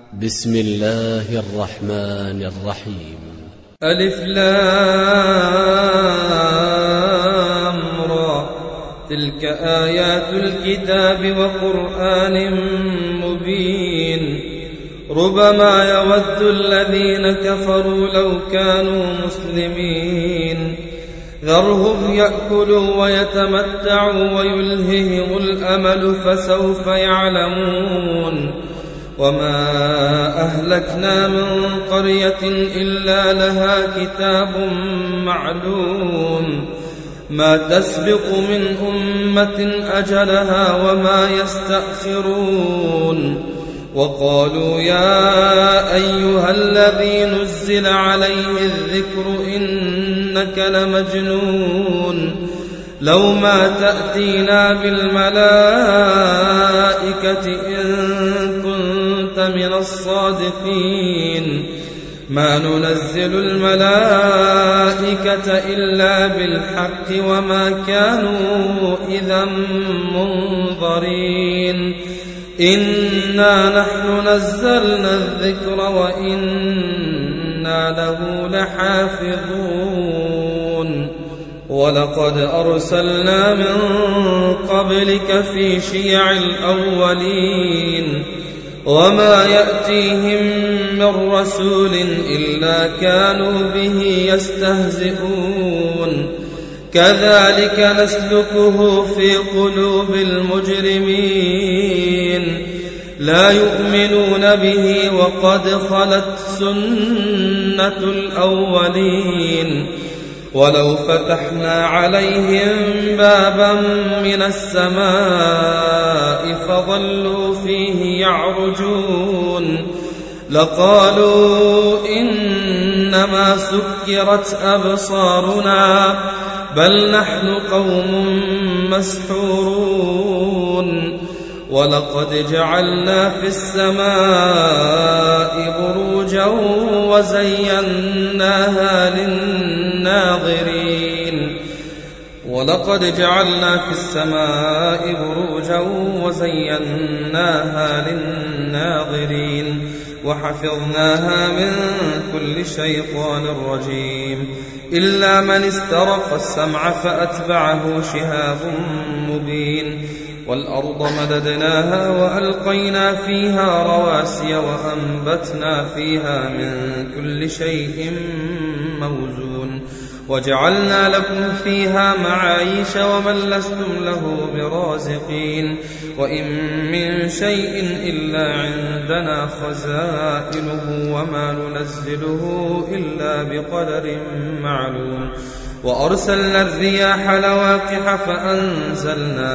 بسم الله الرحمن الرحيم. ألف لام را، تلك آيات الكتاب وقرآن مبين. ربما يود الذين كفروا لو كانوا مسلمين. ذرهم يأكلوا ويتمتعوا ويلههم الأمل فسوف يعلمون. وما أهلكنا من قرية إلا لها كتاب معلوم، ما تسبق من أمة أجلها وما يستأخرون. وقالوا يا أيها الذي نزل عليه الذكر إنك لمجنون، لو ما تأتينا بالملائكة إن كنت من الصادقين. ما ننزل الملائكة إلا بالحق وما كانوا إذا منظرين. إنا نحن نزلنا الذكر وإنا له لحافظون. ولقد أرسلنا من قبلك في شيع الأولين، وما يأتيهم من رسول إلا كانوا به يستهزئون. كذلك نسلكه في قلوب المجرمين، لا يؤمنون به وقد خلت سنة الأولين. ولو فتحنا عليهم بابا من السماء فظلوا فيه يعرجون لقالوا إنما سكرت أبصارنا بل نحن قوم مسحورون. ولقد جعلنا في السماء بروجا وزيناها للناظرين. ولقد جعلنا في السماء بروجا وزيناها للناظرين وحفظناها من كل شيطان رجيم إلا من استرق السمع فأتبعه شهاب مبين. والأرض مددناها وألقينا فيها رواسي وأنبتنا فيها من كل شيء موزون وجعلنا لكم فيها معايش ومن لستم له برازقين. وإن من شيء إلا عندنا خزائنه وما ننزله إلا بقدر معلوم. وأرسلنا الرياح لواقح فأنزلنا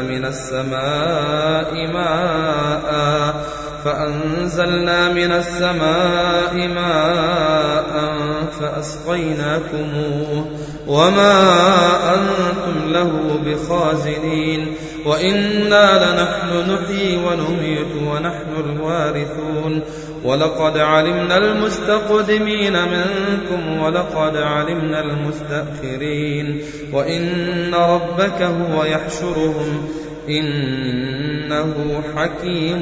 من السماء ماء فأسقيناكموه وما أنتم له بخازنين. وإنا لنحن نحيي ونميت ونحن الوارثون. ولقد علمنا المستقدمين منكم ولقد علمنا المستأخرين. وإن ربك هو يحشرهم إنه حكيم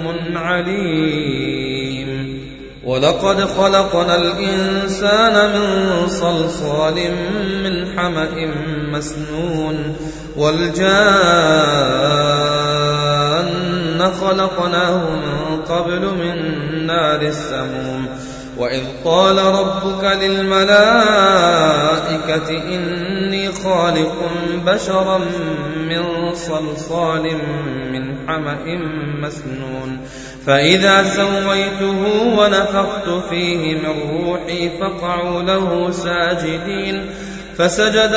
عليم. ولقد خلقنا الإنسان من صلصال من حمأ مسنون والجان خلقناه من قبل من نار السموم. وإذ قال ربك للملائكة إني خالق بشرا من صلصال من حمأ مسنون فإذا سويته ونفخت فيه من روحي فقعوا له ساجدين. فسجد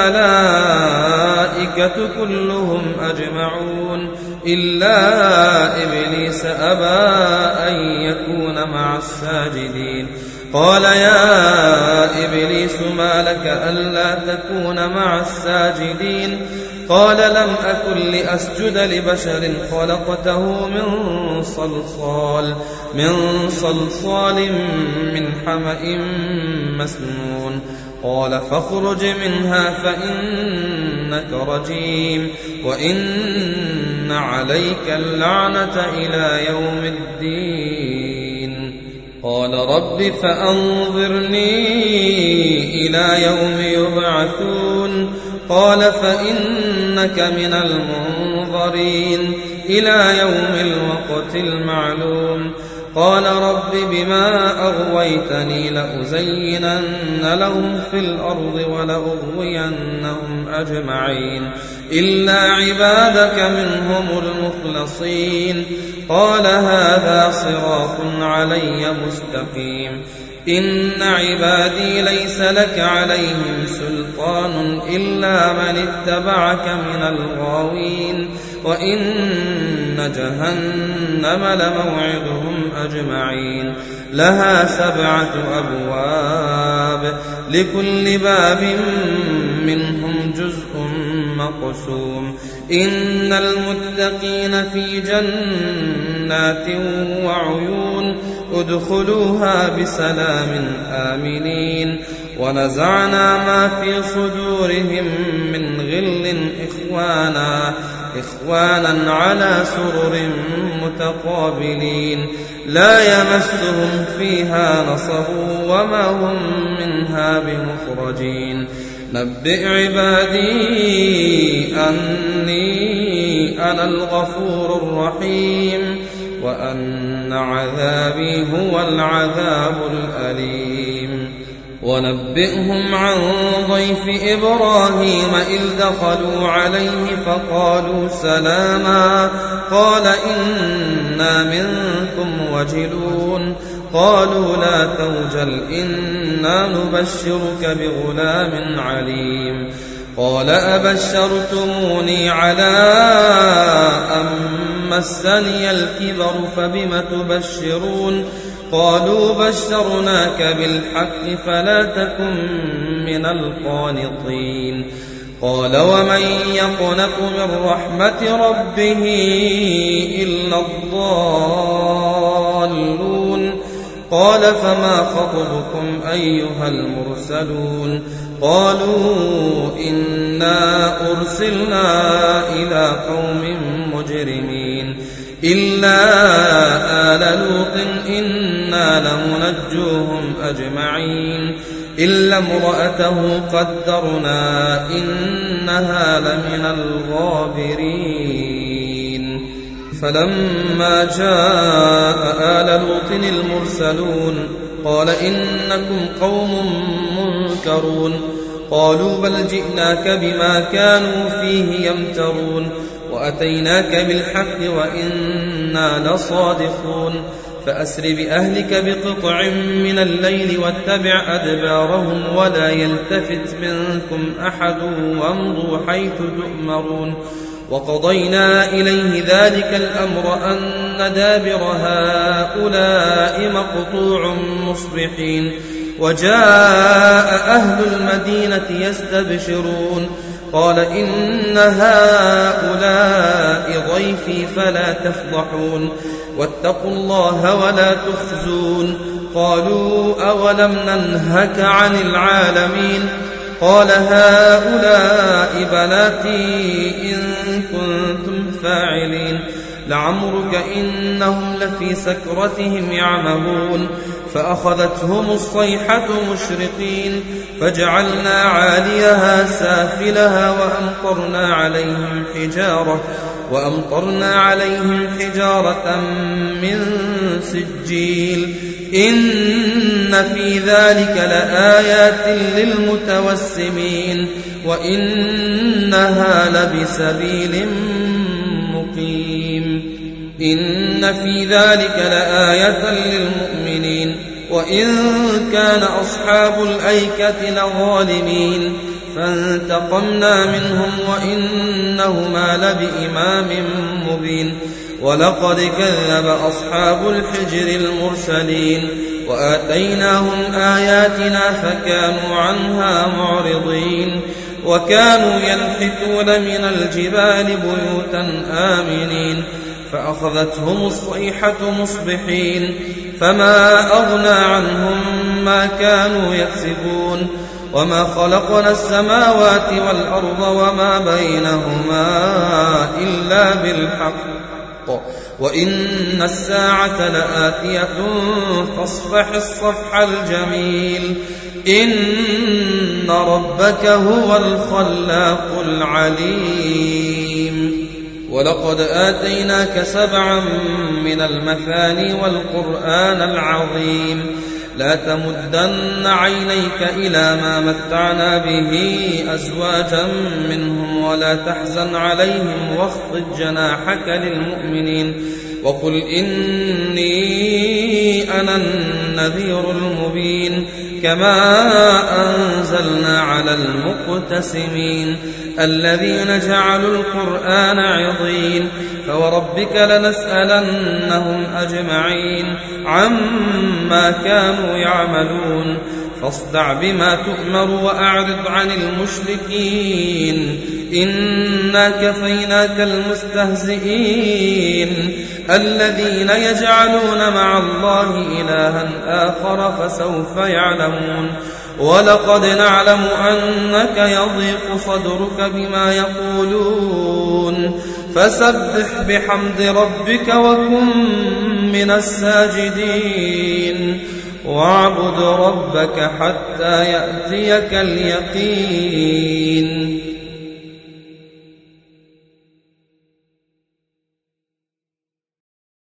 الملائكة كلهم أجمعون إلا إبليس أبى أن يكون مع الساجدين. قال يا إبليس ما لك ألا تكون مع الساجدين؟ قال لم أكن لأسجد لبشر خلقته من صلصال من حمأ مسنون. قال فاخرج منها فإنك رجيم وإن عليك اللعنة إلى يوم الدين. قال رب فأنظرني إلى يوم يبعثون قال فإنك من المنظرين إلى يوم الوقت المعلوم قال رب بما أغويتني لأزينن لهم في الأرض ولأغوينهم أجمعين إلا عبادك منهم المخلصين قال هذا صراط علي مستقيم إن عبادي ليس لك عليهم سلطان إلا من اتبعك من الغاوين وإن جهنم لموعدهم أجمعين لها 7 أبواب لكل باب منهم جزء مقسوم إن المتقين في جنات وعيون ادخلوها بسلام آمنين ونزعنا ما في صدورهم من غل إخوانا على سرر متقابلين لا يمسهم فيها نصب وما هم منها بمخرجين نبئ عبادي أني أنا الغفور الرحيم وأن عذابي هو العذاب الأليم ونبئهم عن ضيف إبراهيم إذ دخلوا عليه فقالوا سلاما قال إنا منكم وجلون قالوا لا توجل إنا نبشرك بغلام عليم قال أبشرتموني على أن مسني الكبر فبم تبشرون قالوا بشرناك بالحق فلا تكن من القانطين قال ومن يقنط من رحمة ربه إلا الضالون قال فما خطبكم أيها المرسلون قالوا إنا أرسلنا إلى قوم مجرمين إلا آل لوط إنا لمنجوهم أجمعين إلا امرأته قدرنا إنها لمن الغابرين فلما جاء آل لوط المرسلون قال إنكم قوم منكرون قالوا بل جئناك بما كانوا فيه يمترون وأتيناك بالحق وإنا لصادقون فأسر بأهلك بقطع من الليل واتبع أدبارهم ولا يلتفت منكم أحد وامضوا حيث تؤمرون وقضينا إليه ذلك الأمر أن دابر هؤلاء مقطوع مصبحين وجاء أهل المدينة يستبشرون قال إن هؤلاء ضيفي فلا تفضحون واتقوا الله ولا تخزون قالوا أولم ننهك عن العالمين قال هؤلاء بناتي إن كنتم فاعلين لعمرك إنهم لفي سكرتهم يعمهون فأخذتهم الصيحة مشرقين فجعلنا عاليها سافلها وأمطرنا عليهم حجارة من سجيل إن في ذلك لآيات للمتوسمين وإنها لبسبيل مقيم إن في ذلك لآية للمؤمنين وإن كان أصحاب الأيكة لظالمين فانتقمنا منهم وإنهما لبإمام مبين ولقد كذب أصحاب الحجر المرسلين وآتيناهم آياتنا فكانوا عنها معرضين وكانوا ينحتون من الجبال بيوتا آمنين فأخذتهم الصيحة مصبحين فما أغنى عنهم ما كانوا يكسبون وما خلقنا السماوات والأرض وما بينهما إلا بالحق وإن الساعة لآتية فاصفح الصفح الجميل إن ربك هو الخلاق العليم ولقد آتيناك 7 من المثاني والقرآن العظيم لا تمدن عينيك إلى ما متعنا به أزواجا منهم ولا تحزن عليهم واخفض جناحك للمؤمنين وقل إني أنا النذير المبين كما أنزلنا على المقتسمين الذين جعلوا القرآن عضين فوربك لنسألنهم أجمعين عما كانوا يعملون فاصدع بما تؤمر وأعرض عن المشركين إنا كفيناك المستهزئين الذين يجعلون مع الله إلها آخر فسوف يعلمون ولقد نعلم أنك يضيق صدرك بما يقولون فسبح بحمد ربك وكن من الساجدين واعبد ربك حتى يأتيك اليقين